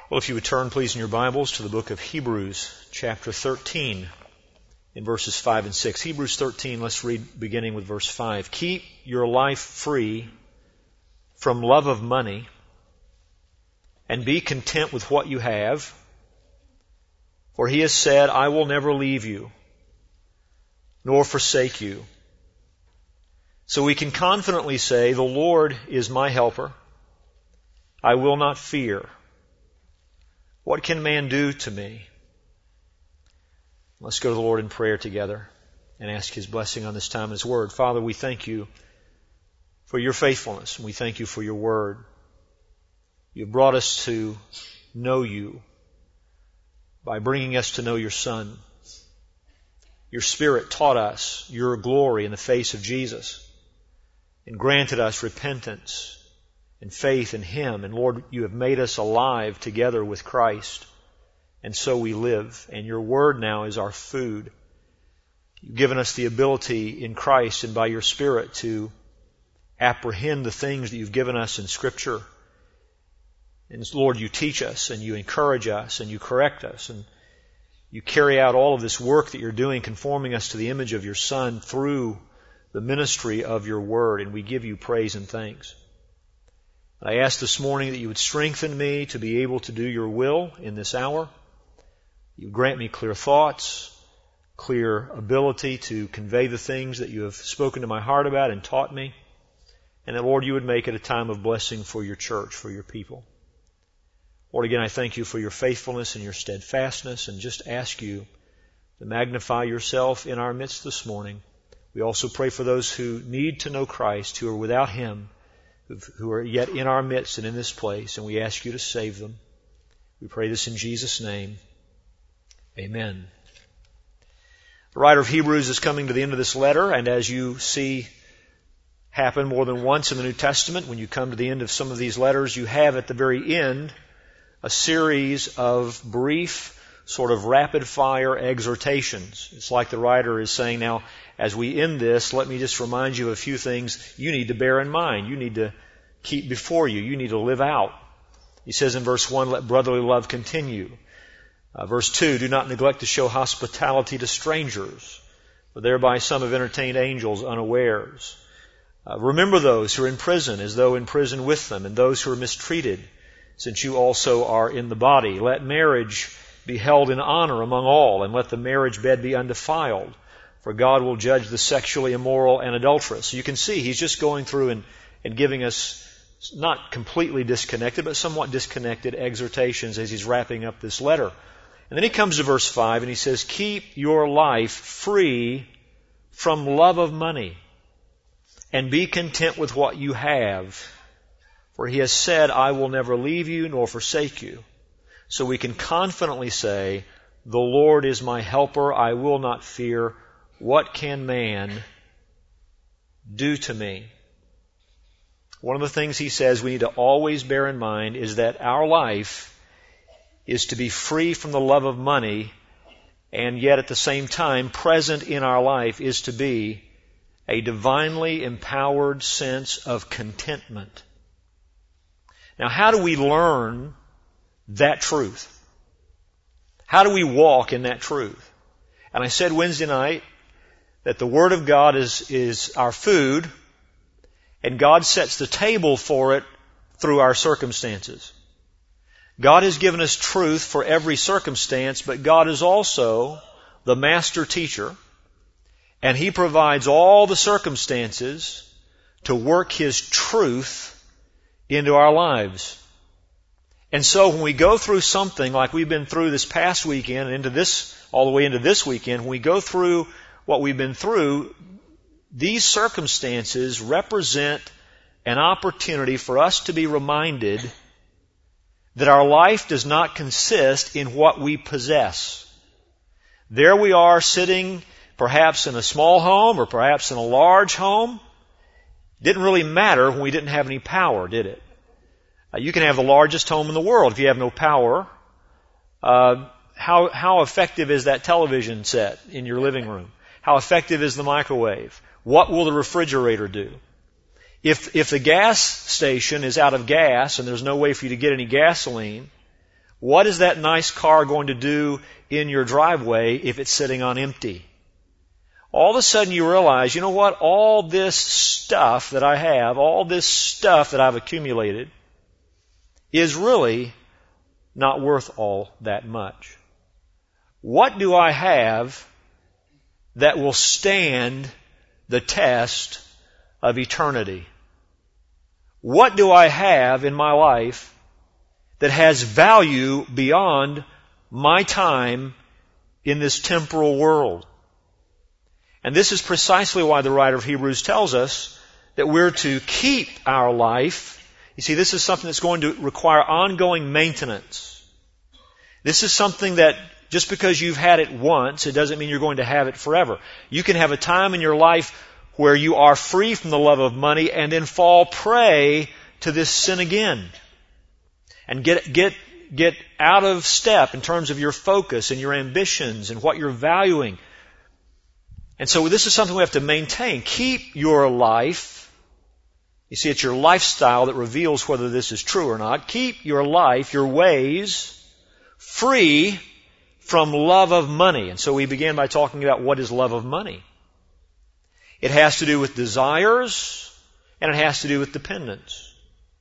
Well, if you would turn, please, in your Bibles to the book of Hebrews, chapter 13, in verses 5 and 6. Hebrews 13, let's read beginning with verse 5. Keep your life free from love of money, and be content with what you have. For he has said, I will never leave you, nor forsake you. So we can confidently say, the Lord is my helper. I will not fear. What can man do to me? Let's go to the Lord in prayer together and ask His blessing on this time and His Word. Father, we thank You for Your faithfulness, and we thank You for Your Word. You've brought us to know You by bringing us to know Your Son. Your Spirit taught us Your glory in the face of Jesus and granted us repentance and faith in Him. And Lord, You have made us alive together with Christ. And so we live. And Your Word now is our food. You've given us the ability in Christ and by Your Spirit to apprehend the things that You've given us in Scripture. And Lord, You teach us and You encourage us and You correct us. And You carry out all of this work that You're doing, conforming us to the image of Your Son through the ministry of Your Word. And we give You praise and thanks. I ask this morning that You would strengthen me to be able to do Your will in this hour. You grant me clear thoughts, clear ability to convey the things that You have spoken to my heart about and taught me. And that, Lord, You would make it a time of blessing for Your church, for Your people. Lord, again, I thank You for Your faithfulness and Your steadfastness, and just ask You to magnify Yourself in our midst this morning. We also pray for those who need to know Christ, who are without Him, who are yet in our midst and in this place, and we ask You to save them. We pray this in Jesus' name. Amen. The writer of Hebrews is coming to the end of this letter, and as you see happen more than once in the New Testament, when you come to the end of some of these letters, you have at the very end a series of brief, sort of rapid-fire exhortations. It's like the writer is saying, now, as we end this, let me just remind you of a few things you need to bear in mind. You need to keep before you. You need to live out. He says in verse 1, let brotherly love continue. Verse 2, do not neglect to show hospitality to strangers, for thereby some have entertained angels unawares. Remember those who are in prison as though in prison with them, and those who are mistreated, since you also are in the body. Let marriage be held in honor among all, and let the marriage bed be undefiled, for God will judge the sexually immoral and adulterous. So you can see he's just going through and giving us not completely disconnected, but somewhat disconnected exhortations as he's wrapping up this letter. And then he comes to verse 5 and he says, keep your life free from love of money, and be content with what you have. For he has said, I will never leave you nor forsake you. So we can confidently say, the Lord is my helper, I will not fear. What can man do to me? One of the things he says we need to always bear in mind is that our life is to be free from the love of money, and yet at the same time, present in our life is to be a divinely empowered sense of contentment. Now, how do we learn that truth? How do we walk in that truth? And I said Wednesday night that the Word of God is our food, and God sets the table for it through our circumstances. God has given us truth for every circumstance, but God is also the master teacher, and He provides all the circumstances to work His truth into our lives. And so when we go through something like we've been through this past weekend and into this, all the way into this weekend, when we go through what we've been through, these circumstances represent an opportunity for us to be reminded that our life does not consist in what we possess. There we are sitting perhaps in a small home or perhaps in a large home. Didn't really matter when we didn't have any power, did it? You can have the largest home in the world if you have no power. How effective is that television set in your living room? How effective is the microwave? What will the refrigerator do? If the gas station is out of gas and there's no way for you to get any gasoline, What is that nice car going to do in your driveway if it's sitting on empty? All of a sudden you realize, you know what? All this stuff that I have, all this stuff that I've accumulated is really not worth all that much. What do I have that will stand the test of eternity? What do I have in my life that has value beyond my time in this temporal world? And this is precisely why the writer of Hebrews tells us that we're to keep our life. You see, this is something that's going to require ongoing maintenance. This is something that just because you've had it once, it doesn't mean you're going to have it forever. You can have a time in your life where you are free from the love of money and then fall prey to this sin again. And get out of step in terms of your focus and your ambitions and what you're valuing. And so this is something we have to maintain. Keep your life. You see, it's your lifestyle that reveals whether this is true or not. Keep your life, your ways, free from love of money. And so we began by talking about what is love of money. It has to do with desires, and it has to do with dependence.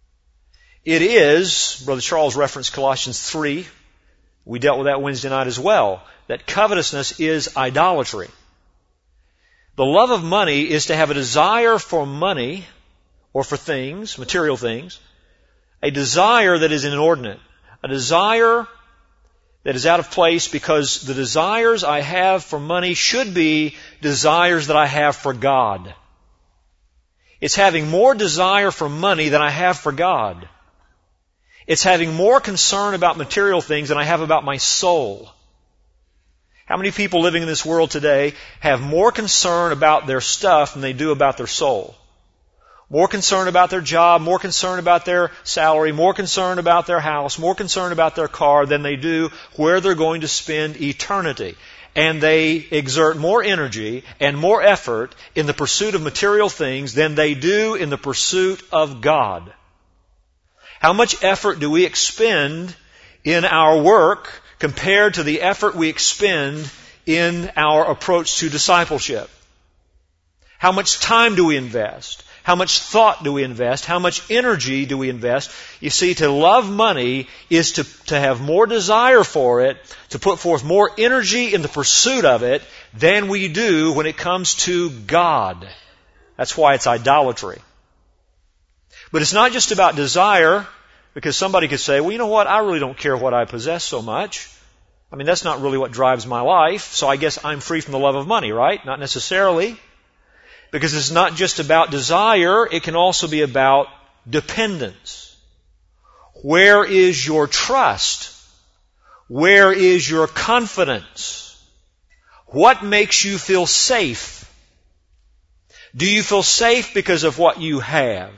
It is, Brother Charles referenced Colossians 3, we dealt with that Wednesday night as well, that covetousness is idolatry. The love of money is to have a desire for money or for things, material things, a desire that is inordinate, a desire that is out of place because the desires I have for money should be desires that I have for God. It's having more desire for money than I have for God. It's having more concern about material things than I have about my soul. How many people living in this world today have more concern about their stuff than they do about their soul? More concern about their job, more concern about their salary, more concern about their house, more concern about their car than they do where they're going to spend eternity. And they exert more energy and more effort in the pursuit of material things than they do in the pursuit of God. How much effort do we expend in our work compared to the effort we expend in our approach to discipleship? How much time do we invest? How much thought do we invest? How much energy do we invest? You see, to love money is to have more desire for it, to put forth more energy in the pursuit of it than we do when it comes to God. That's why it's idolatry. But it's not just about desire, because somebody could say, well, you know what? I really don't care what I possess so much. I mean, that's not really what drives my life, so I guess I'm free from the love of money, right? Not necessarily. Because it's not just about desire, it can also be about dependence. Where is your trust? Where is your confidence? What makes you feel safe? Do you feel safe because of what you have?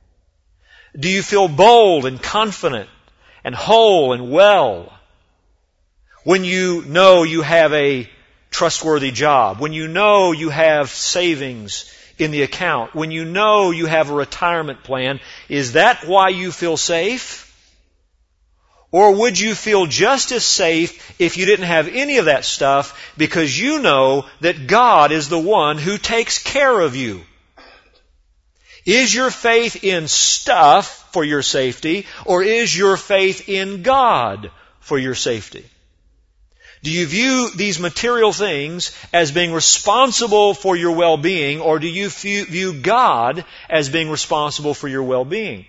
Do you feel bold and confident and whole and well when you know you have a trustworthy job, when you know you have savings in the account, when you know you have a retirement plan? Is that why you feel safe? Or would you feel just as safe if you didn't have any of that stuff because you know that God is the one who takes care of you? Is your faith in stuff for your safety, or is your faith in God for your safety? Do you view these material things as being responsible for your well-being, or do you view God as being responsible for your well-being?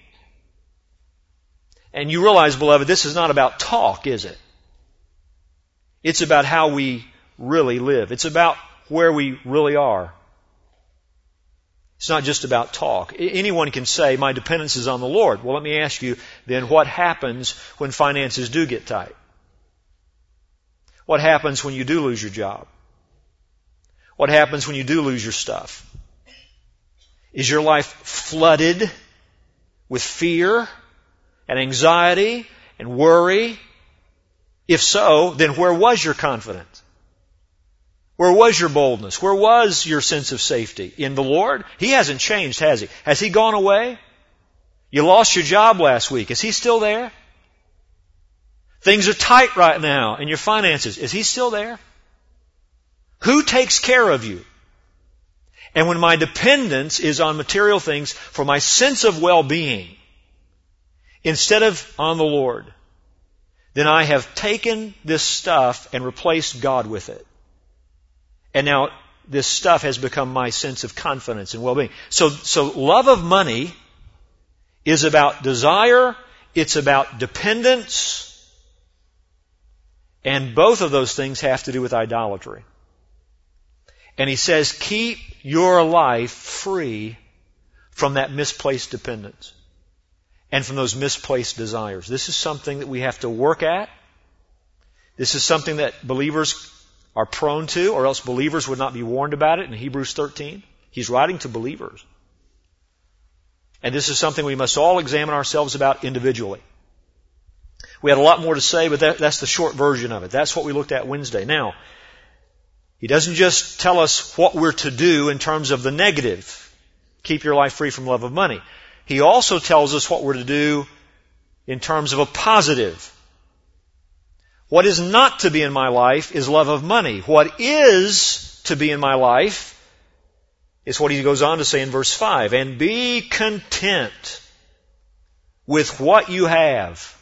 And you realize, beloved, this is not about talk, is it? It's about how we really live. It's about where we really are. It's not just about talk. Anyone can say, my dependence is on the Lord. Well, let me ask you, then what happens when finances do get tight? What happens when you do lose your job? What happens when you do lose your stuff? Is your life flooded with fear and anxiety and worry? If so, then where was your confidence? Where was your boldness? Where was your sense of safety? In the Lord? He hasn't changed, has He? Has He gone away? You lost your job last week. Is He still there? Things are tight right now in your finances. Is He still there? Who takes care of you? And when my dependence is on material things for my sense of well-being, instead of on the Lord, then I have taken this stuff and replaced God with it. And now this stuff has become my sense of confidence and well-being. So love of money is about desire, it's about dependence, and both of those things have to do with idolatry. And He says, keep your life free from that misplaced dependence and from those misplaced desires. This is something that we have to work at. This is something that believers are prone to, or else believers would not be warned about it in Hebrews 13. He's writing to believers. And this is something we must all examine ourselves about individually. We had a lot more to say, but that's the short version of it. That's what we looked at Wednesday. Now, He doesn't just tell us what we're to do in terms of the negative. Keep your life free from love of money. He also tells us what we're to do in terms of a positive. What is not to be in my life is love of money. What is to be in my life is what he goes on to say in verse 5. And be content with what you have.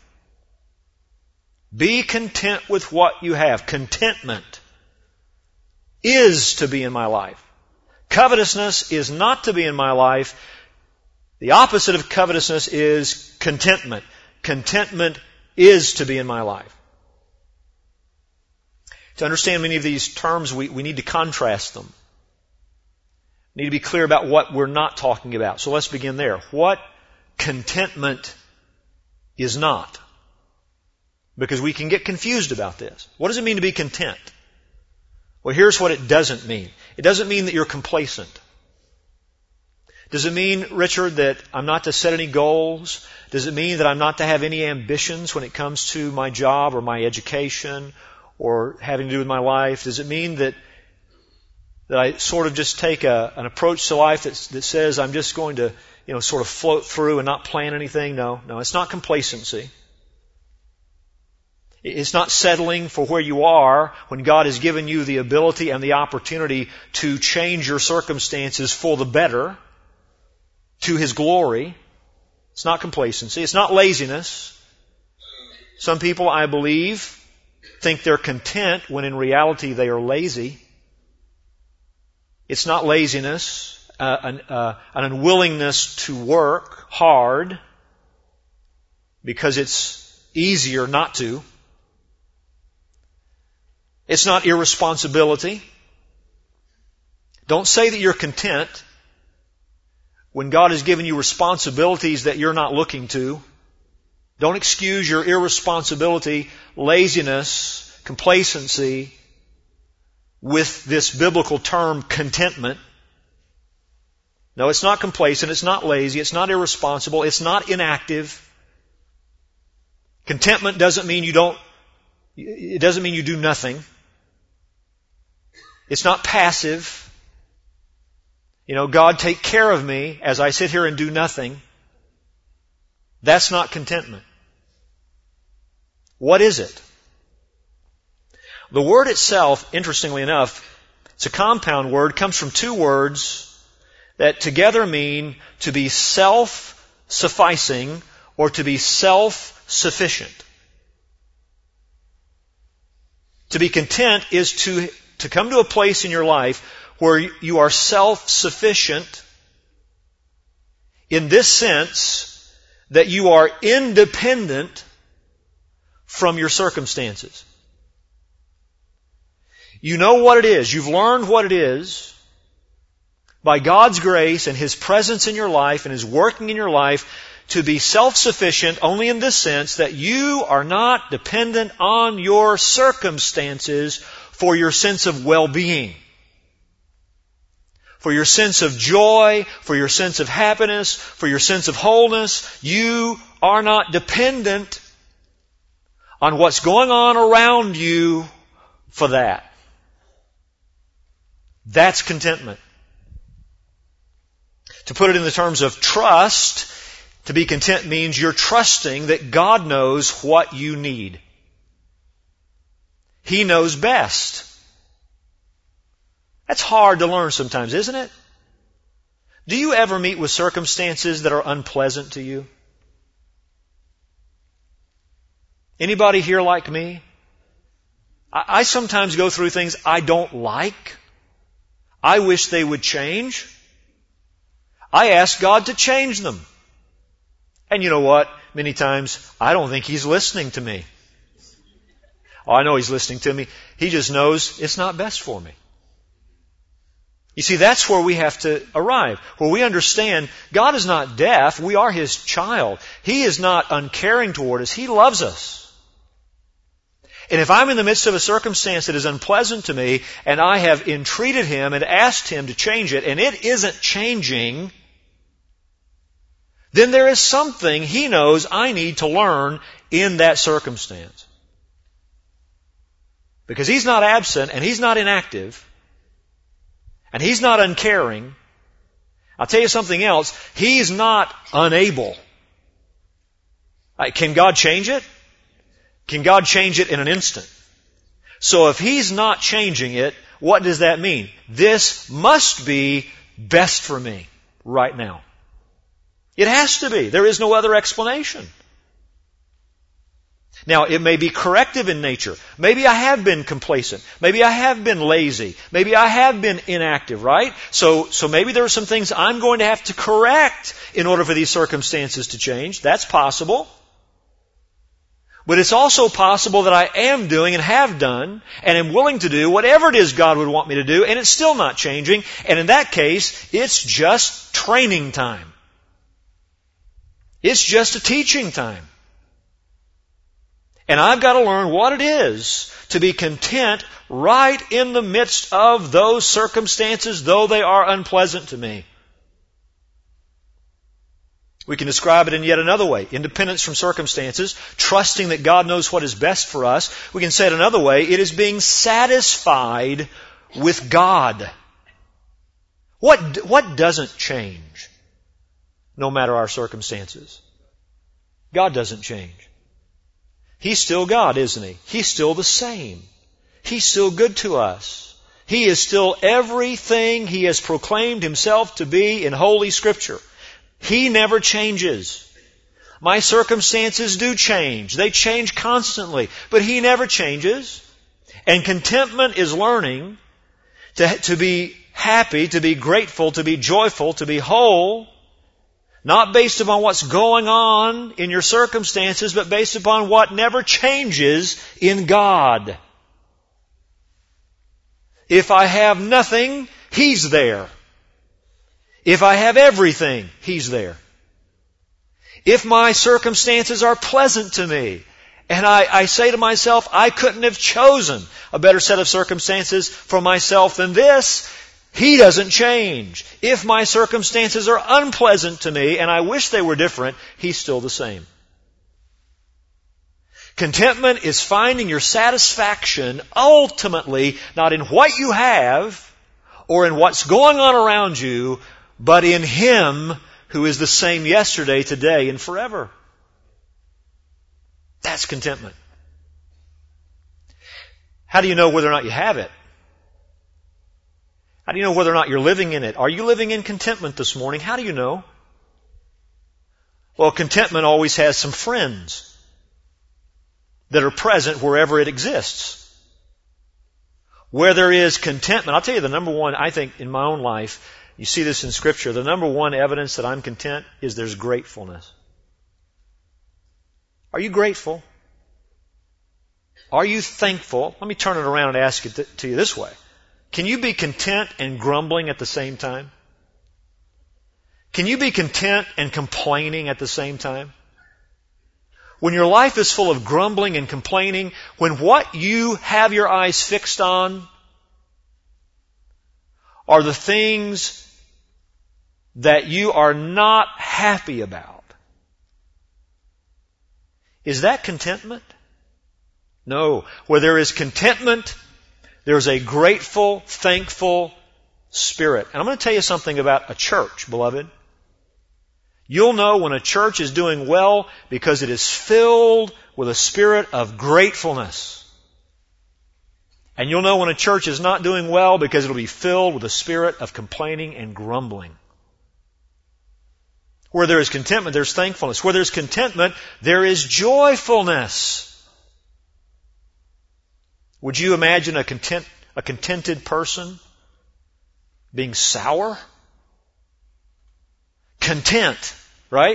Be content with what you have. Contentment is to be in my life. Covetousness is not to be in my life. The opposite of covetousness is contentment. Contentment is to be in my life. To understand many of these terms, we need to contrast them. We need to be clear about what we're not talking about. So let's begin there. What contentment is not? Because we can get confused about this. What does it mean to be content? Well, here's what it doesn't mean. It doesn't mean that you're complacent. Does it mean, Richard, that I'm not to set any goals? Does it mean that I'm not to have any ambitions when it comes to my job or my education or having to do with my life? Does it mean that I sort of just take an approach to life that says I'm just going to, sort of float through and not plan anything? No, it's not complacency. It's not settling for where you are when God has given you the ability and the opportunity to change your circumstances for the better, to His glory. It's not complacency. It's not laziness. Some people, I believe, think they're content when in reality they are lazy. It's not laziness, an unwillingness to work hard because it's easier not to. It's not irresponsibility. Don't say that you're content when God has given you responsibilities that you're not looking to. Don't excuse your irresponsibility, laziness, complacency with this biblical term contentment. No, it's not complacent, it's not lazy, it's not irresponsible, it's not inactive. Contentment doesn't mean you do nothing. It's not passive. God, take care of me as I sit here and do nothing. That's not contentment. What is it? The word itself, interestingly enough, it's a compound word, comes from two words that together mean to be self-sufficing or to be self-sufficient. To be content is to come to a place in your life where you are self-sufficient in this sense that you are independent from your circumstances. You know what it is. You've learned what it is by God's grace and His presence in your life and His working in your life to be self-sufficient only in this sense that you are not dependent on your circumstances for your sense of well-being, for your sense of joy, for your sense of happiness, for your sense of wholeness. You are not dependent on what's going on around you for that. That's contentment. To put it in the terms of trust, to be content means you're trusting that God knows what you need. He knows best. That's hard to learn sometimes, isn't it? Do you ever meet with circumstances that are unpleasant to you? Anybody here like me? I sometimes go through things I don't like. I wish they would change. I ask God to change them. And you know what? Many times, I don't think He's listening to me. Oh, I know He's listening to me. He just knows it's not best for me. You see, that's where we have to arrive, where we understand God is not deaf. We are His child. He is not uncaring toward us. He loves us. And if I'm in the midst of a circumstance that is unpleasant to me, and I have entreated Him and asked Him to change it, and it isn't changing, then there is something He knows I need to learn in that circumstance. Because He's not absent, and He's not inactive, and He's not uncaring. I'll tell you something else. He's not unable. Can God change it? Can God change it in an instant? So if He's not changing it, what does that mean? This must be best for me right now. It has to be. There is no other explanation. Now, it may be corrective in nature. Maybe I have been complacent. Maybe I have been lazy. Maybe I have been inactive, right? So maybe there are some things I'm going to have to correct in order for these circumstances to change. That's possible. But it's also possible that I am doing and have done and am willing to do whatever it is God would want me to do, and it's still not changing. And in that case, it's just training time. It's just a teaching time. And I've got to learn what it is to be content right in the midst of those circumstances, though they are unpleasant to me. We can describe it in yet another way. Independence from circumstances, trusting that God knows what is best for us. We can say it another way. It is being satisfied with God. What doesn't change no matter our circumstances? God doesn't change. He's still God, isn't He? He's still the same. He's still good to us. He is still everything He has proclaimed Himself to be in Holy Scripture. He never changes. My circumstances do change. They change constantly. But He never changes. And contentment is learning to be happy, to be grateful, to be joyful, to be whole, not based upon what's going on in your circumstances, but based upon what never changes in God. If I have nothing, He's there. If I have everything, He's there. If my circumstances are pleasant to me, and I say to myself, I couldn't have chosen a better set of circumstances for myself than this, He doesn't change. If my circumstances are unpleasant to me, and I wish they were different, He's still the same. Contentment is finding your satisfaction ultimately not in what you have or in what's going on around you, but in Him who is the same yesterday, today, and forever. That's contentment. How do you know whether or not you have it? How do you know whether or not you're living in it? Are you living in contentment this morning? How do you know? Well, contentment always has some friends that are present wherever it exists. Where there is contentment, I'll tell you the number one, I think, in my own life, you see this in Scripture, the number one evidence that I'm content is there's gratefulness. Are you grateful? Are you thankful? Let me turn it around and ask it to you this way. Can you be content and grumbling at the same time? Can you be content and complaining at the same time? When your life is full of grumbling and complaining, when what you have your eyes fixed on are the things that you are not happy about, is that contentment? No. Where there is contentment, there's a grateful, thankful spirit. And I'm going to tell you something about a church, beloved. You'll know when a church is doing well because it is filled with a spirit of gratefulness. And you'll know when a church is not doing well because it'll be filled with a spirit of complaining and grumbling. Where there is contentment, there's thankfulness. Where there's contentment, there is joyfulness. Would you imagine a contented person being sour? Content, right?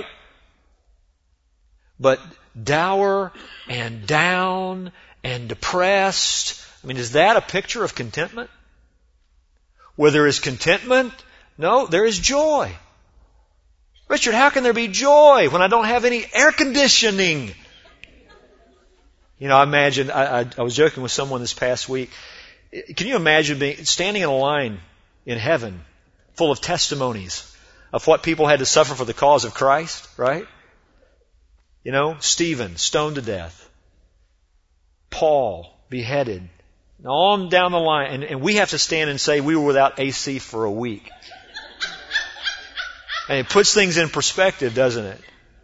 But dour and down and depressed. I mean, is that a picture of contentment? Where there is contentment, no, there is joy. Richard, how can there be joy when I don't have any air conditioning? You know, I imagine, I was joking with someone this past week. Can you imagine standing in a line in heaven full of testimonies of what people had to suffer for the cause of Christ, right? You know, Stephen, stoned to death. Paul, beheaded. On down the line. And we have to stand and say we were without AC for a week. And it puts things in perspective, doesn't it?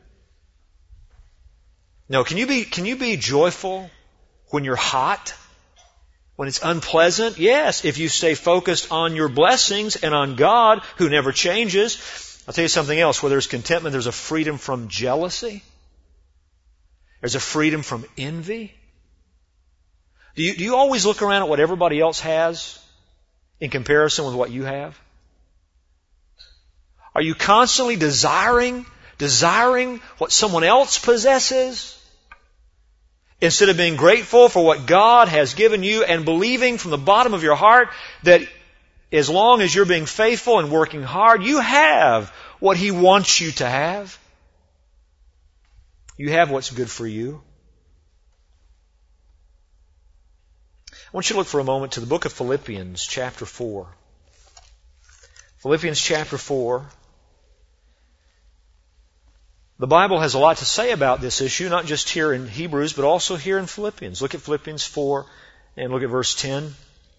No, can you be joyful when you're hot? When it's unpleasant? Yes, if you stay focused on your blessings and on God, who never changes. I'll tell you something else. Where there's contentment, there's a freedom from jealousy. There's a freedom from envy. Do you always look around at what everybody else has in comparison with what you have? Are you constantly desiring what someone else possesses? Instead of being grateful for what God has given you and believing from the bottom of your heart that as long as you're being faithful and working hard, you have what He wants you to have. You have what's good for you. I want you to look for a moment to the book of Philippians, chapter 4. Philippians chapter 4. The Bible has a lot to say about this issue, not just here in Hebrews, but also here in Philippians. Look at Philippians 4 and look at verse 10.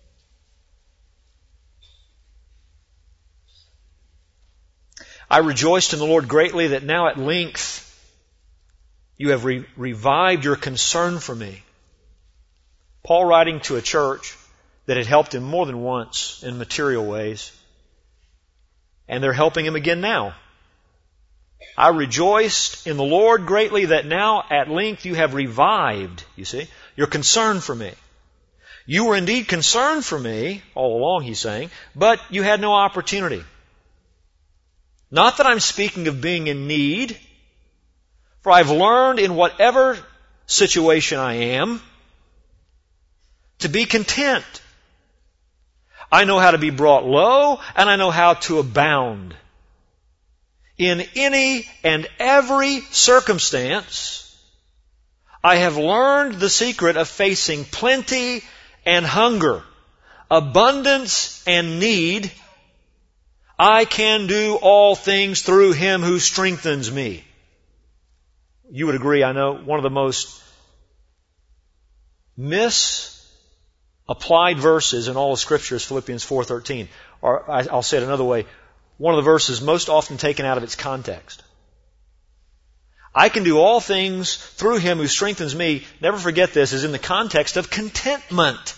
I rejoiced in the Lord greatly that now at length you have revived your concern for me. Paul writing to a church that had helped him more than once in material ways. And they're helping him again now. I rejoiced in the Lord greatly that now at length you have revived, you see, your concern for me. You were indeed concerned for me all along, he's saying, but you had no opportunity. Not that I'm speaking of being in need, for I've learned in whatever situation I am to be content. I know how to be brought low, and I know how to abound. In any and every circumstance, I have learned the secret of facing plenty and hunger, abundance and need. I can do all things through Him who strengthens me. You would agree, I know, one of the most misapplied verses in all of Scripture is Philippians 4:13. Or I'll say it another way. One of the verses most often taken out of its context. I can do all things through Him who strengthens me. Never forget this, is in the context of contentment.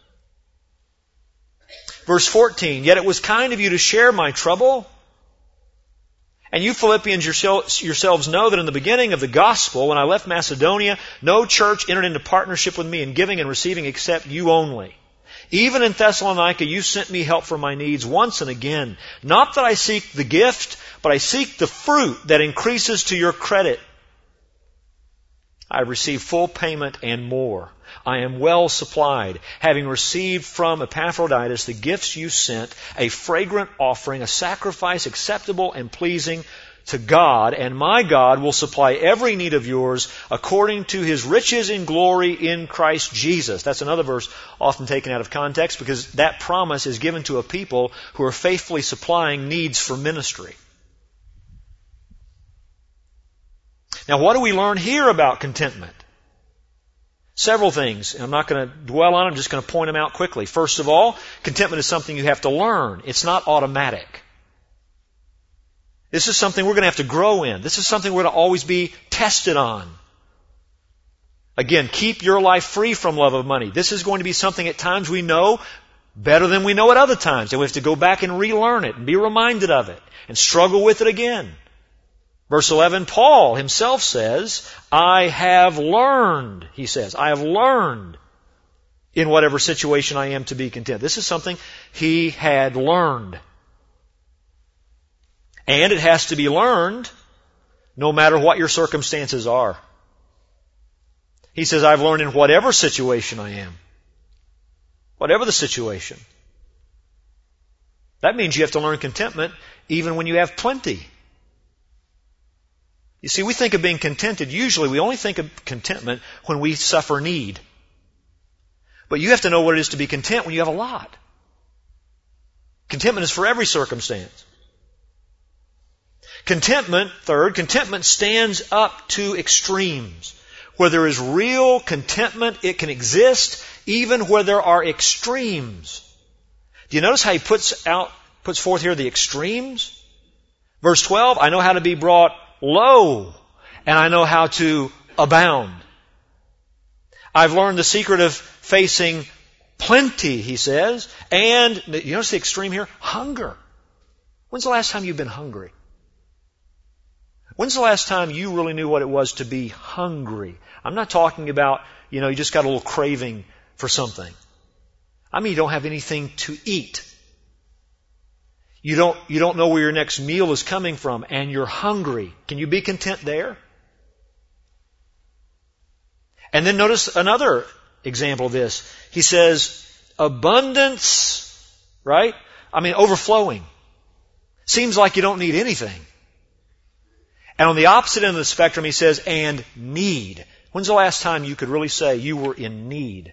Verse 14, yet it was kind of you to share my trouble. And you Philippians yourselves know that in the beginning of the gospel, when I left Macedonia, no church entered into partnership with me in giving and receiving except you only. Even in Thessalonica, you sent me help for my needs once and again. Not that I seek the gift, but I seek the fruit that increases to your credit. I receive full payment and more. I am well supplied, having received from Epaphroditus the gifts you sent, a fragrant offering, a sacrifice acceptable and pleasing to God, and my God will supply every need of yours according to His riches in glory in Christ Jesus. That's another verse often taken out of context because that promise is given to a people who are faithfully supplying needs for ministry. Now, what do we learn here about contentment? Several things. I'm not going to dwell on them. I'm just going to point them out quickly. First of all, contentment is something you have to learn. It's not automatic. This is something we're going to have to grow in. This is something we're going to always be tested on. Again, keep your life free from love of money. This is going to be something at times we know better than we know at other times. And we have to go back and relearn it and be reminded of it and struggle with it again. Verse 11, Paul himself says, I have learned, he says, I have learned in whatever situation I am to be content. This is something he had learned. And it has to be learned no matter what your circumstances are. He says, I've learned in whatever situation I am. Whatever the situation. That means you have to learn contentment even when you have plenty. You see, we think of being contented, usually we only think of contentment when we suffer need. But you have to know what it is to be content when you have a lot. Contentment is for every circumstance. Contentment, third, contentment stands up to extremes. Where there is real contentment, it can exist even where there are extremes. Do you notice how he puts forth here the extremes? Verse 12, I know how to be brought low, and I know how to abound. I've learned the secret of facing plenty, he says, and, you notice the extreme here? Hunger. When's the last time you've been hungry? When's the last time you really knew what it was to be hungry? I'm not talking about, you just got a little craving for something. I mean, you don't have anything to eat. You don't know where your next meal is coming from, and you're hungry. Can you be content there? And then notice another example of this. He says, abundance, right? I mean, overflowing. Seems like you don't need anything. And on the opposite end of the spectrum, he says, and need. When's the last time you could really say you were in need?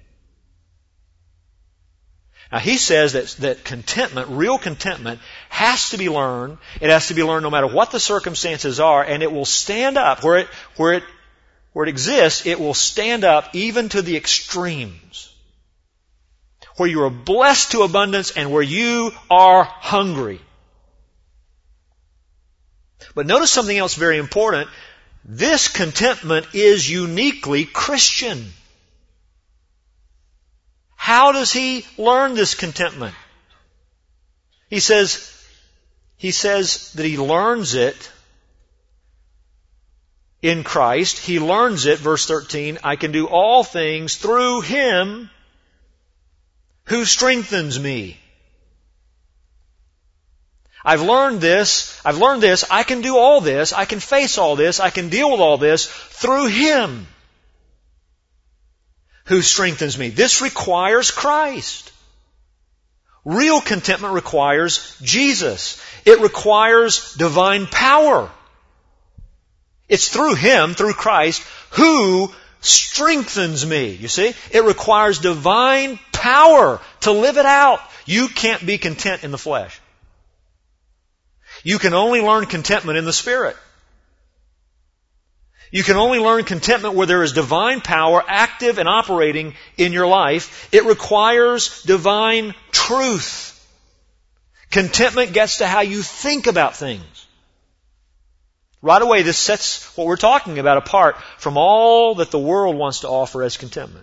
Now he says that contentment, real contentment, has to be learned. It has to be learned no matter what the circumstances are, and it will stand up where it exists. It will stand up even to the extremes, where you are blessed to abundance and where you are hungry. But notice something else very important. This contentment is uniquely Christian. How does he learn this contentment? He says that he learns it in Christ. He learns it, verse 13, I can do all things through Him who strengthens me. I've learned this, I can do all this, I can face all this, I can deal with all this through Him who strengthens me. This requires Christ. Real contentment requires Jesus. It requires divine power. It's through Him, through Christ, who strengthens me. You see? It requires divine power to live it out. You can't be content in the flesh. You can only learn contentment in the Spirit. You can only learn contentment where there is divine power active and operating in your life. It requires divine truth. Contentment gets to how you think about things. Right away, this sets what we're talking about apart from all that the world wants to offer as contentment.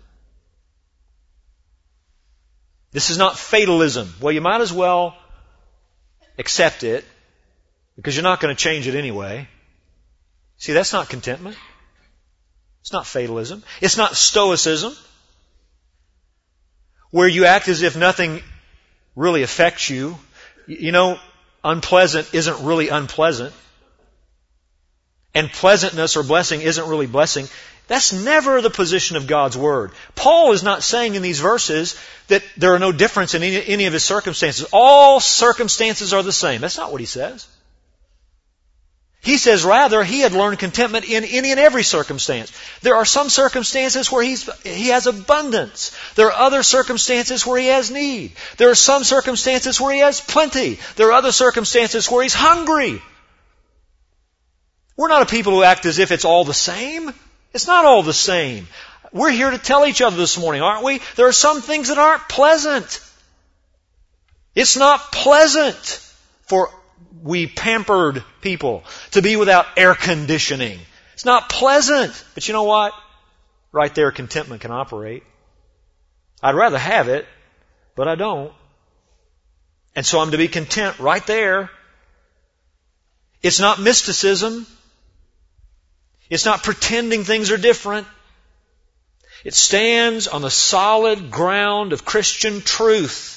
This is not fatalism. Well, you might as well accept it because you're not going to change it anyway. See, that's not contentment. It's not fatalism. It's not stoicism, where you act as if nothing really affects you. You know, unpleasant isn't really unpleasant. And pleasantness or blessing isn't really blessing. That's never the position of God's Word. Paul is not saying in these verses that there are no difference in any of his circumstances. All circumstances are the same. That's not what he says. He says rather he had learned contentment in any and every circumstance. There are some circumstances where he has abundance. There are other circumstances where he has need. There are some circumstances where he has plenty. There are other circumstances where he's hungry. We're not a people who act as if it's all the same. It's not all the same. We're here to tell each other this morning, aren't we? There are some things that aren't pleasant. It's not pleasant for we pampered people to be without air conditioning. It's not pleasant. But you know what? Right there, contentment can operate. I'd rather have it, but I don't. And so I'm to be content right there. It's not mysticism. It's not pretending things are different. It stands on the solid ground of Christian truth.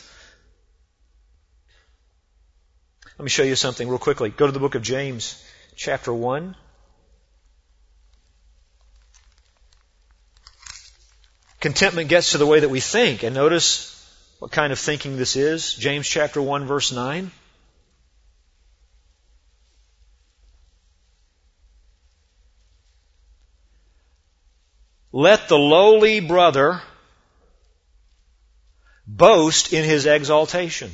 Let me show you something real quickly. Go to the book of James, chapter 1. Contentment gets to the way that we think. And notice what kind of thinking this is. James chapter 1, verse 9. Let the lowly brother boast in his exaltation,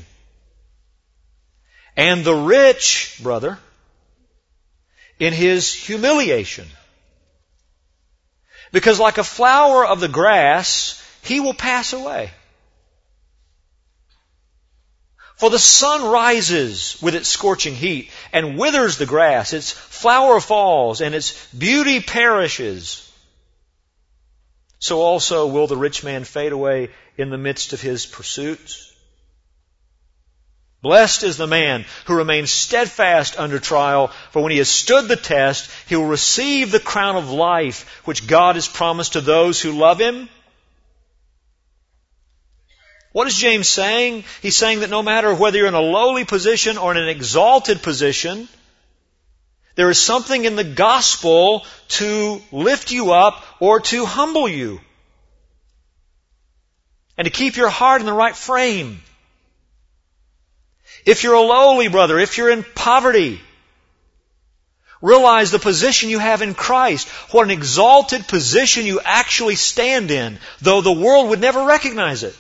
and the rich brother in his humiliation. Because like a flower of the grass, he will pass away. For the sun rises with its scorching heat and withers the grass. Its flower falls and its beauty perishes. So also will the rich man fade away in the midst of his pursuits. Blessed is the man who remains steadfast under trial, for when he has stood the test, he will receive the crown of life which God has promised to those who love Him. What is James saying? He's saying that no matter whether you're in a lowly position or in an exalted position, there is something in the gospel to lift you up or to humble you. And to keep your heart in the right frame. If you're a lowly brother, if you're in poverty, realize the position you have in Christ. What an exalted position you actually stand in, though the world would never recognize it.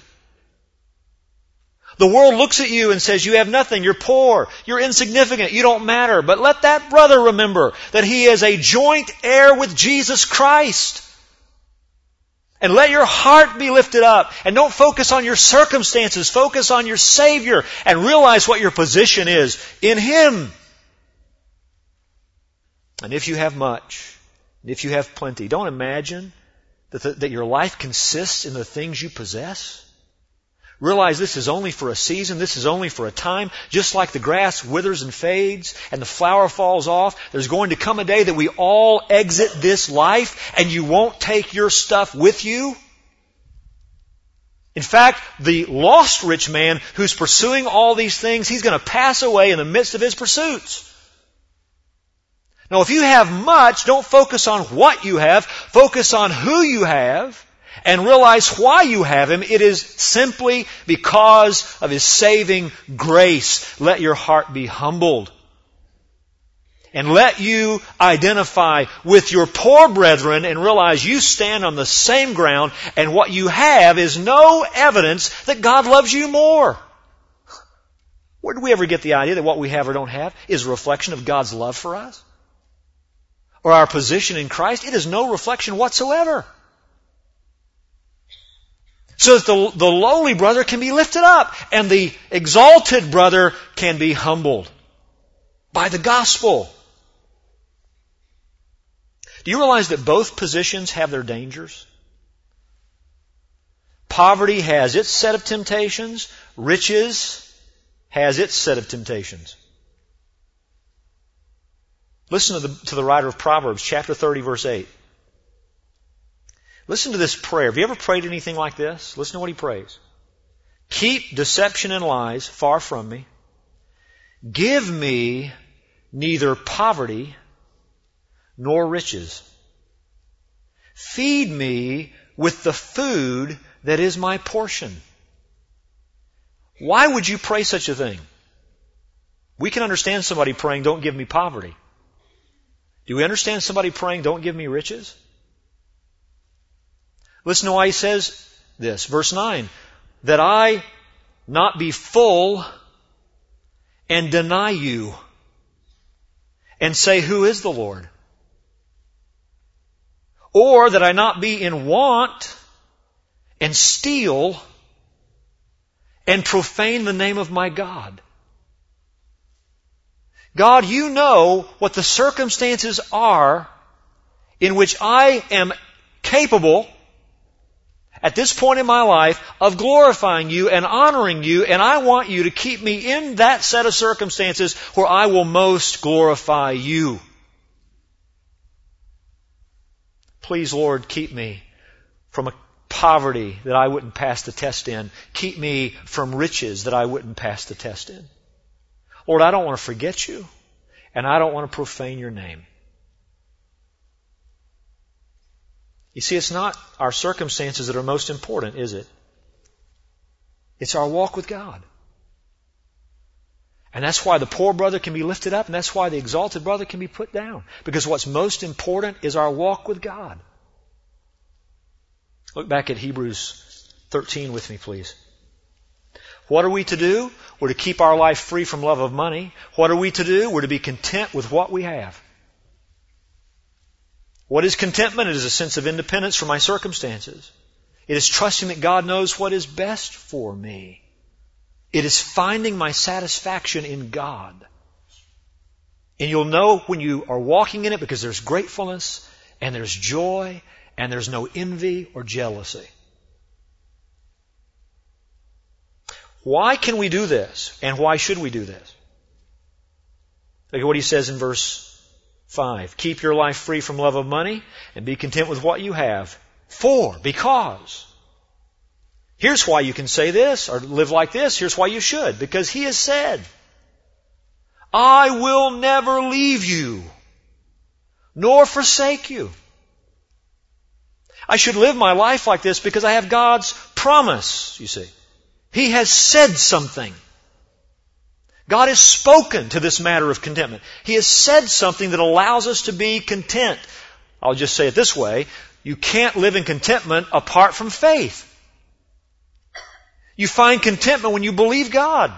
The world looks at you and says, you have nothing, you're poor, you're insignificant, you don't matter. But let that brother remember that he is a joint heir with Jesus Christ. And let your heart be lifted up. And don't focus on your circumstances. Focus on your Savior. And realize what your position is in Him. And if you have much, and if you have plenty, don't imagine that your life consists in the things you possess. Realize this is only for a season. This is only for a time. Just like the grass withers and fades and the flower falls off, there's going to come a day that we all exit this life and you won't take your stuff with you. In fact, the lost rich man who's pursuing all these things, he's going to pass away in the midst of his pursuits. Now, if you have much, don't focus on what you have. Focus on who you have. And realize why you have Him. It is simply because of His saving grace. Let your heart be humbled. And let you identify with your poor brethren and realize you stand on the same ground and what you have is no evidence that God loves you more. Where do we ever get the idea that what we have or don't have is a reflection of God's love for us? Or our position in Christ? It is no reflection whatsoever. So that the lowly brother can be lifted up and the exalted brother can be humbled by the gospel. Do you realize that both positions have their dangers? Poverty has its set of temptations. Riches has its set of temptations. Listen to the writer of Proverbs, chapter 30, verse 8. Listen to this prayer. Have you ever prayed anything like this? Listen to what he prays. Keep deception and lies far from me. Give me neither poverty nor riches. Feed me with the food that is my portion. Why would you pray such a thing? We can understand somebody praying, don't give me poverty. Do we understand somebody praying, don't give me riches? Listen to why he says this. Verse 9. That I not be full and deny you and say, who is the Lord? Or that I not be in want and steal and profane the name of my God. God, you know what the circumstances are in which I am capable at this point in my life of glorifying you and honoring you, and I want you to keep me in that set of circumstances where I will most glorify you. Please, Lord, keep me from a poverty that I wouldn't pass the test in. Keep me from riches that I wouldn't pass the test in. Lord, I don't want to forget you, and I don't want to profane your name. You see, it's not our circumstances that are most important, is it? It's our walk with God. And that's why the poor brother can be lifted up, and that's why the exalted brother can be put down. Because what's most important is our walk with God. Look back at Hebrews 13 with me, please. What are we to do? We're to keep our life free from love of money. What are we to do? We're to be content with what we have. What is contentment? It is a sense of independence from my circumstances. It is trusting that God knows what is best for me. It is finding my satisfaction in God. And you'll know when you are walking in it because there's gratefulness and there's joy and there's no envy or jealousy. Why can we do this? And why should we do this? Look at what he says in verse 5. Keep your life free from love of money and be content with what you have. Because. Here's why you can say this or live like this. Here's why you should. Because he has said, I will never leave you nor forsake you. I should live my life like this because I have God's promise, you see. He has said something. God has spoken to this matter of contentment. He has said something that allows us to be content. I'll just say it this way. You can't live in contentment apart from faith. You find contentment when you believe God.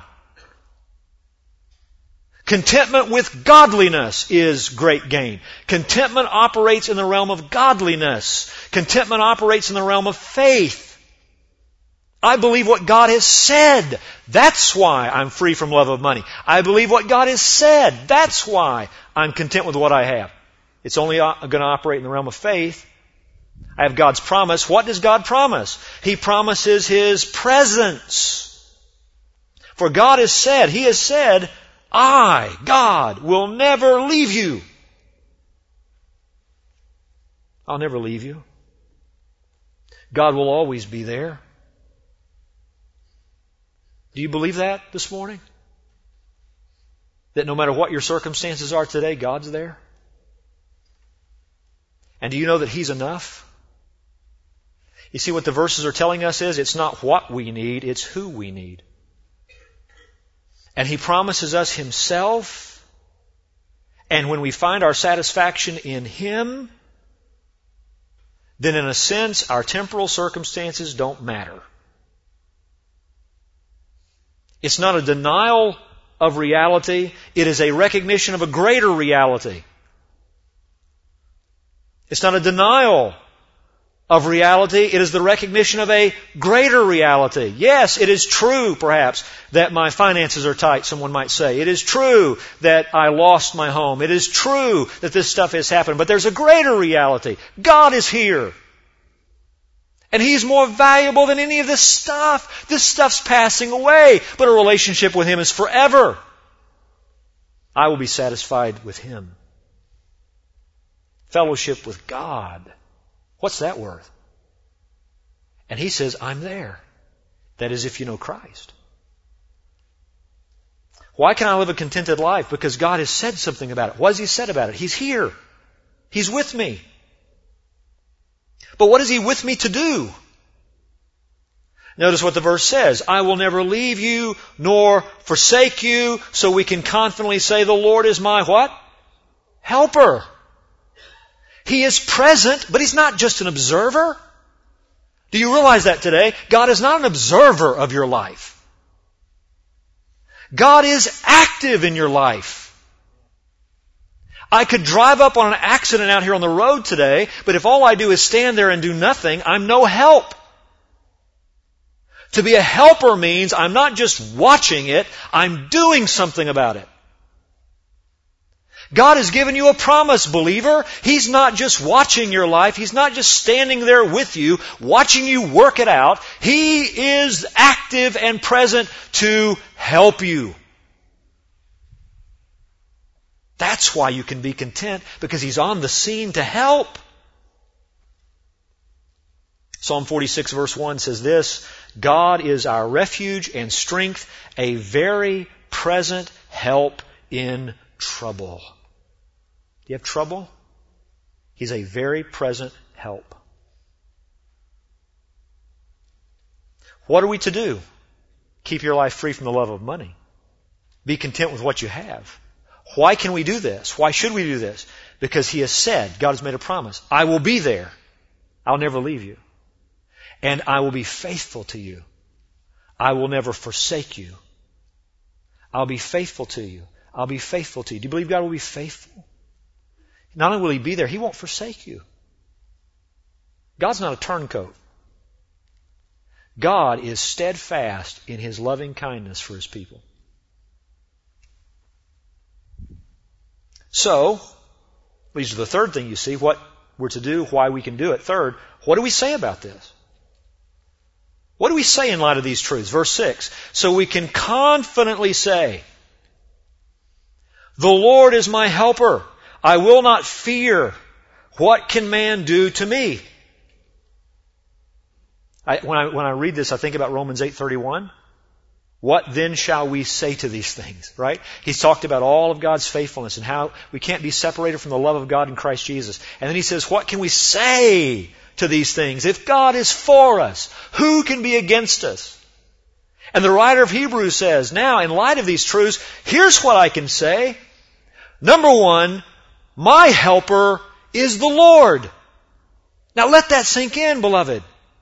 Contentment with godliness is great gain. Contentment operates in the realm of godliness. Contentment operates in the realm of faith. I believe what God has said. That's why I'm free from love of money. I believe what God has said. That's why I'm content with what I have. It's only going to operate in the realm of faith. I have God's promise. What does God promise? He promises His presence. For God has said, He has said, I, God, will never leave you. I'll never leave you. God will always be there. Do you believe that this morning? That no matter what your circumstances are today, God's there? And do you know that He's enough? You see, what the verses are telling us is it's not what we need, it's who we need. And He promises us Himself. And when we find our satisfaction in Him, then in a sense, our temporal circumstances don't matter. It's not a denial of reality. It is a recognition of a greater reality. It's not a denial of reality. It is the recognition of a greater reality. Yes, it is true, perhaps, that my finances are tight, someone might say. It is true that I lost my home. It is true that this stuff has happened. But there's a greater reality. God is here. And He's more valuable than any of this stuff. This stuff's passing away, but a relationship with Him is forever. I will be satisfied with Him. Fellowship with God. What's that worth? And He says, I'm there. That is, if you know Christ. Why can I live a contented life? Because God has said something about it. What has He said about it? He's here. He's with me. But what is He with me to do? Notice what the verse says. I will never leave you nor forsake you, so we can confidently say the Lord is my what? Helper. He is present, but He's not just an observer. Do you realize that today? God is not an observer of your life. God is active in your life. I could drive up on an accident out here on the road today, but if all I do is stand there and do nothing, I'm no help. To be a helper means I'm not just watching it, I'm doing something about it. God has given you a promise, believer. He's not just watching your life. He's not just standing there with you, watching you work it out. He is active and present to help you. That's why you can be content, because He's on the scene to help. Psalm 46 verse 1 says this, God is our refuge and strength, a very present help in trouble. Do you have trouble? He's a very present help. What are we to do? Keep your life free from the love of money. Be content with what you have. Why can we do this? Why should we do this? Because He has said, God has made a promise, I will be there. I'll never leave you. And I will be faithful to you. I will never forsake you. I'll be faithful to you. I'll be faithful to you. Do you believe God will be faithful? Not only will He be there, He won't forsake you. God's not a turncoat. God is steadfast in His loving kindness for His people. So, leads to the third thing you see, what we're to do, why we can do it. Third, what do we say about this? What do we say in light of these truths? Verse 6, so we can confidently say, the Lord is my helper. I will not fear. What can man do to me? When I read this, I think about Romans 8:31. What then shall we say to these things, right? He's talked about all of God's faithfulness and how we can't be separated from the love of God in Christ Jesus. And then he says, what can we say to these things? If God is for us, who can be against us? And the writer of Hebrews says, now, in light of these truths, here's what I can say. Number one, my helper is the Lord. Now let that sink in, beloved.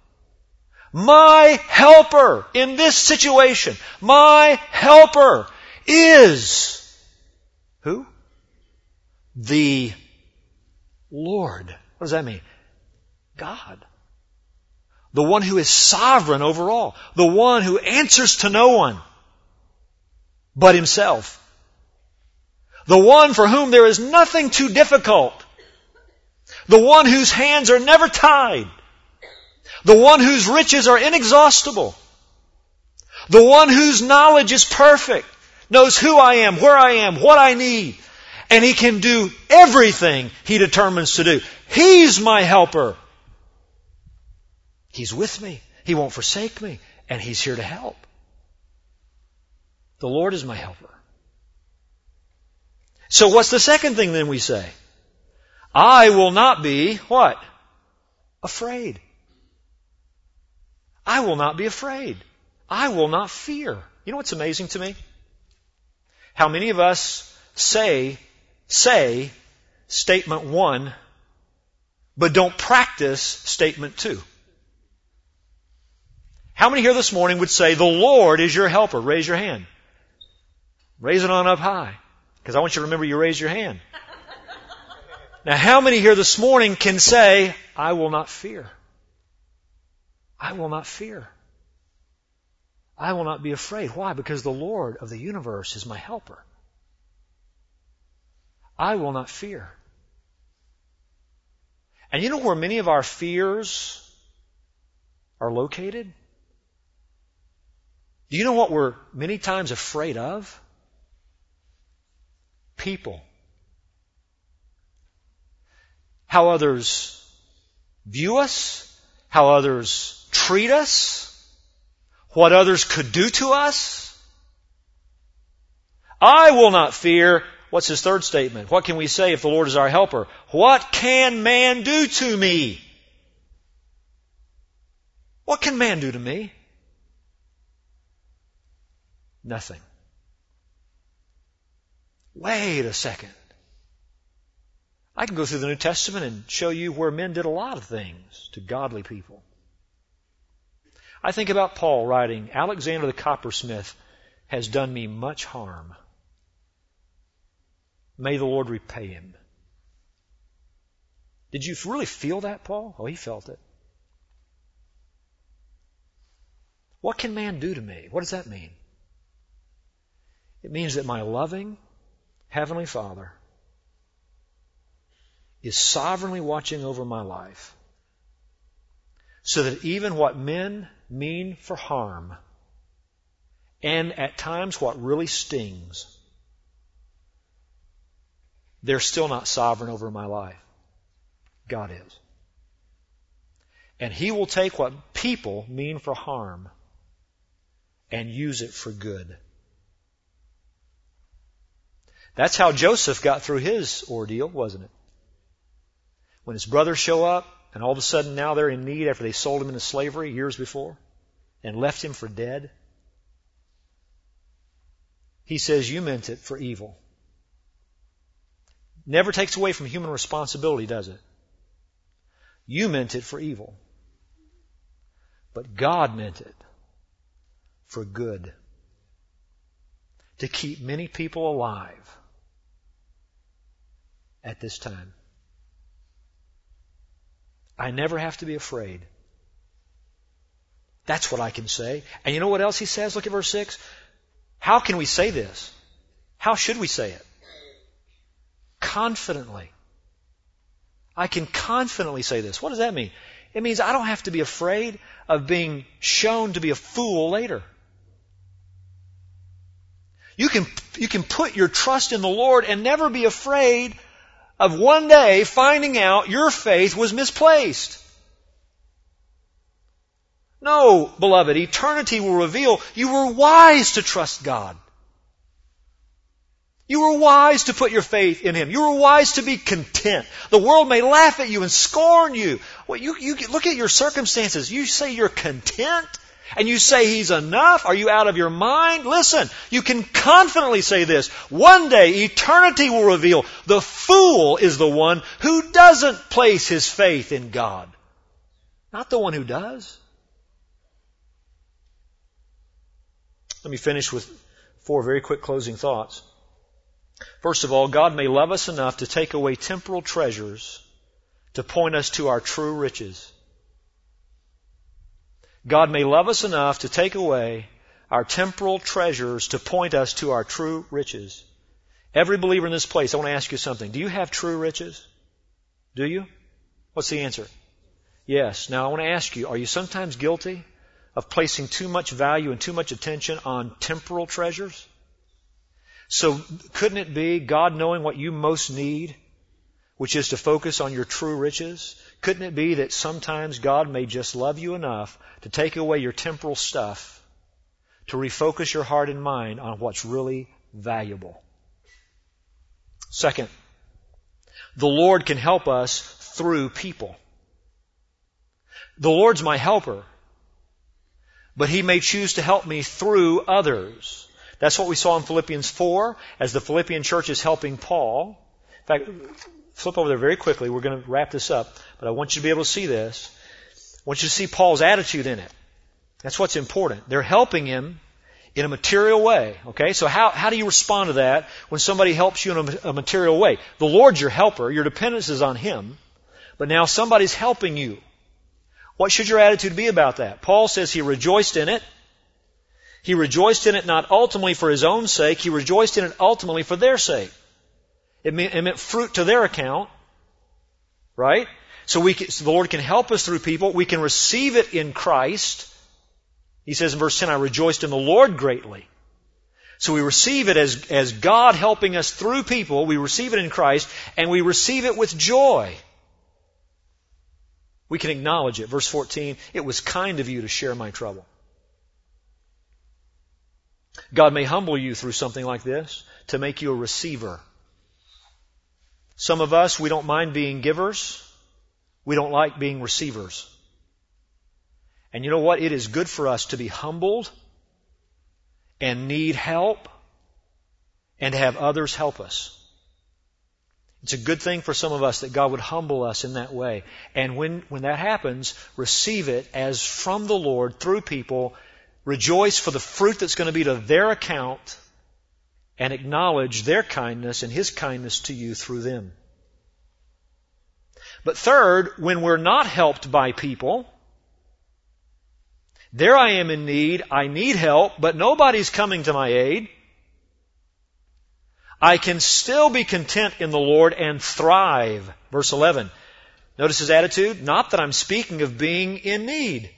My helper in this situation, my helper is who? The Lord. What does that mean? God. The one who is sovereign over all. The one who answers to no one but Himself. The one for whom there is nothing too difficult. The one whose hands are never tied. The one whose riches are inexhaustible. The one whose knowledge is perfect. Knows who I am, where I am, what I need. And He can do everything He determines to do. He's my helper. He's with me. He won't forsake me. And He's here to help. The Lord is my helper. So what's the second thing then we say? I will not be, what? Afraid. I will not be afraid. I will not fear. You know what's amazing to me? How many of us say statement 1, but don't practice statement 2. How many here this morning would say, the Lord is your helper? Raise your hand. Raise it on up high. Because I want you to remember you raised your hand. Now, how many here this morning can say, I will not fear? I will not fear. I will not be afraid. Why? Because the Lord of the universe is my helper. I will not fear. And you know where many of our fears are located? Do you know what we're many times afraid of? People. How others view us, how others treat us, what others could do to us. I will not fear. What's his third statement? What can we say if the Lord is our helper? What can man do to me? What can man do to me? Nothing. Wait a second. I can go through the New Testament and show you where men did a lot of things to godly people. I think about Paul writing, Alexander the coppersmith has done me much harm. May the Lord repay him. Did you really feel that, Paul? Oh, he felt it. What can man do to me? What does that mean? It means that my loving Heavenly Father is sovereignly watching over my life, so that even what men mean for harm, and at times what really stings, they're still not sovereign over my life. God is. And He will take what people mean for harm and use it for good. That's how Joseph got through his ordeal, wasn't it? When his brothers show up, and all of a sudden now they're in need after they sold him into slavery years before and left him for dead. He says, you meant it for evil. Never takes away from human responsibility, does it? You meant it for evil. But God meant it for good. To keep many people alive at this time. I never have to be afraid. That's what I can say. And you know what else he says? Look at verse 6. How can we say this? How should we say it? Confidently. I can confidently say this. What does that mean? It means I don't have to be afraid of being shown to be a fool later. You can put your trust in the Lord and never be afraid of one day finding out your faith was misplaced. No, beloved, eternity will reveal you were wise to trust God. You were wise to put your faith in Him. You were wise to be content. The world may laugh at you and scorn you. Well, you look at your circumstances. You say you're content and you say He's enough. Are you out of your mind? Listen, you can confidently say this. One day eternity will reveal the fool is the one who doesn't place his faith in God. Not the one who does. Let me finish with 4 very quick closing thoughts. First of all, God may love us enough to take away temporal treasures to point us to our true riches. God may love us enough to take away our temporal treasures to point us to our true riches. Every believer in this place, I want to ask you something. Do you have true riches? Do you? What's the answer? Yes. Now I want to ask you, are you sometimes guilty of placing too much value and too much attention on temporal treasures? So couldn't it be God knowing what you most need, which is to focus on your true riches? Couldn't it be that sometimes God may just love you enough to take away your temporal stuff to refocus your heart and mind on what's really valuable? Second, the Lord can help us through people. The Lord's my helper, but He may choose to help me through others. That's what we saw in Philippians 4 as the Philippian church is helping Paul. In fact, flip over there very quickly. We're going to wrap this up, but I want you to be able to see this. I want you to see Paul's attitude in it. That's what's important. They're helping him in a material way. Okay, so how do you respond to that when somebody helps you in a material way? The Lord's your helper. Your dependence is on Him. But now somebody's helping you. What should your attitude be about that? Paul says he rejoiced in it. He rejoiced in it not ultimately for his own sake. He rejoiced in it ultimately for their sake. It meant fruit to their account. Right? So the Lord can help us through people. We can receive it in Christ. He says in verse 10, I rejoiced in the Lord greatly. So we receive it as God helping us through people. We receive it in Christ, and we receive it with joy. We can acknowledge it. Verse 14, it was kind of you to share my trouble. God may humble you through something like this to make you a receiver. Some of us, we don't mind being givers. We don't like being receivers. And you know what? It is good for us to be humbled and need help and to have others help us. It's a good thing for some of us that God would humble us in that way. And when that happens, receive it as from the Lord through people. Rejoice for the fruit that's going to be to their account and acknowledge their kindness and His kindness to you through them. But third, when we're not helped by people, there I am in need, I need help, but nobody's coming to my aid. I can still be content in the Lord and thrive. Verse 11. Notice his attitude. Not that I'm speaking of being in need.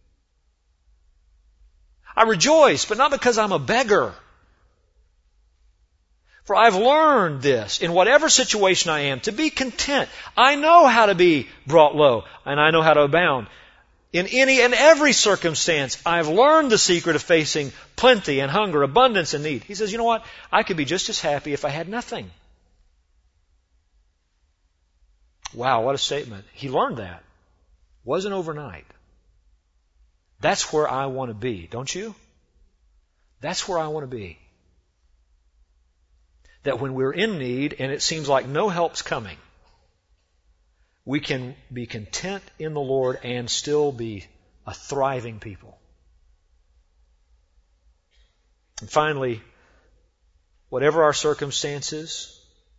I rejoice, but not because I'm a beggar. For I've learned this, in whatever situation I am, to be content. I know how to be brought low, and I know how to abound. In any and every circumstance, I've learned the secret of facing plenty and hunger, abundance and need. He says, you know what? I could be just as happy if I had nothing. Wow, what a statement. He learned that. Wasn't overnight. That's where I want to be, don't you? That's where I want to be. That when we're in need and it seems like no help's coming, we can be content in the Lord and still be a thriving people. And finally, whatever our circumstances,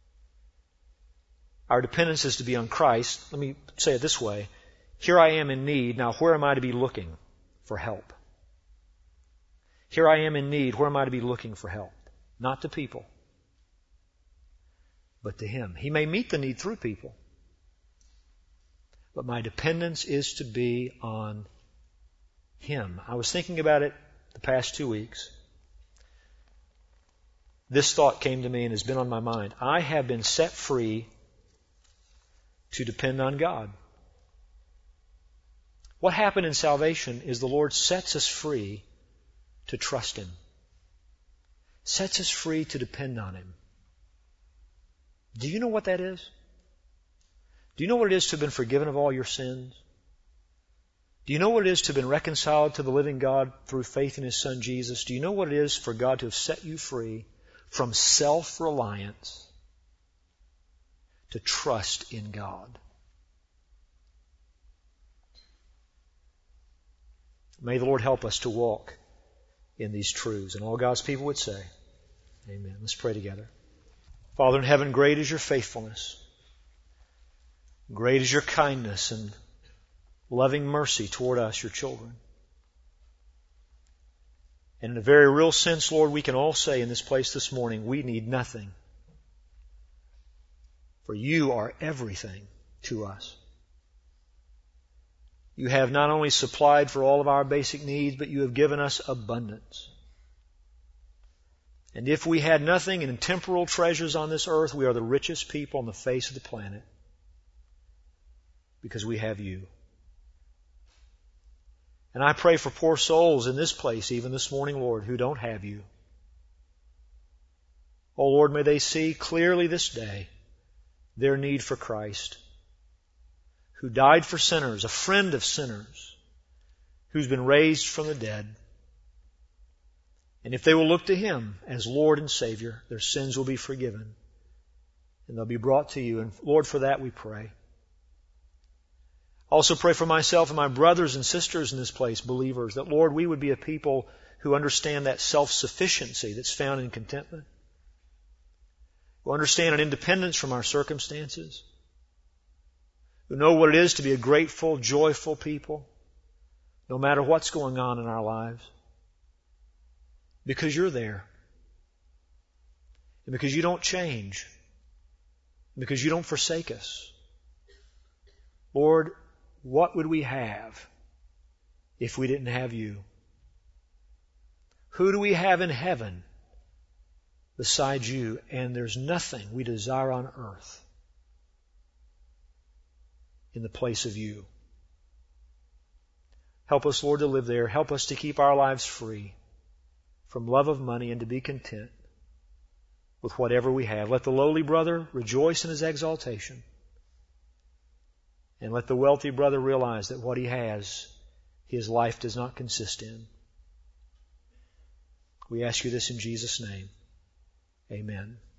our dependence is to be on Christ. Let me say it this way. Here I am in need. Now where am I to be looking for help? Here I am in need. Where am I to be looking for help? Not to people, but to Him. He may meet the need through people, but my dependence is to be on Him. I was thinking about it the past 2 weeks. This thought came to me and has been on my mind. I have been set free to depend on God. What happened in salvation is the Lord sets us free to trust Him. Sets us free to depend on Him. Do you know what that is? Do you know what it is to have been forgiven of all your sins? Do you know what it is to have been reconciled to the living God through faith in His Son Jesus? Do you know what it is for God to have set you free from self-reliance to trust in God? May the Lord help us to walk in these truths. And all God's people would say, amen. Let's pray together. Father in heaven, great is your faithfulness. Great is your kindness and loving mercy toward us, your children. And in a very real sense, Lord, we can all say in this place this morning, we need nothing. For you are everything to us. You have not only supplied for all of our basic needs, but you have given us abundance. And if we had nothing in temporal treasures on this earth, we are the richest people on the face of the planet because we have you. And I pray for poor souls in this place, even this morning, Lord, who don't have you. Oh, Lord, may they see clearly this day their need for Christ, who died for sinners, a friend of sinners, who's been raised from the dead. And if they will look to Him as Lord and Savior, their sins will be forgiven. And they'll be brought to you. And Lord, for that we pray. Also pray for myself and my brothers and sisters in this place, believers, that, Lord, we would be a people who understand that self-sufficiency that's found in contentment, who understand an independence from our circumstances, who know what it is to be a grateful, joyful people, no matter what's going on in our lives. Because you're there. And because you don't change. And because you don't forsake us. Lord, what would we have if we didn't have you? Who do we have in heaven besides you? And there's nothing we desire on earth in the place of you. Help us, Lord, to live there. Help us to keep our lives free from love of money and to be content with whatever we have. Let the lowly brother rejoice in his exaltation. And let the wealthy brother realize that what he has, his life does not consist in. We ask you this in Jesus' name. Amen.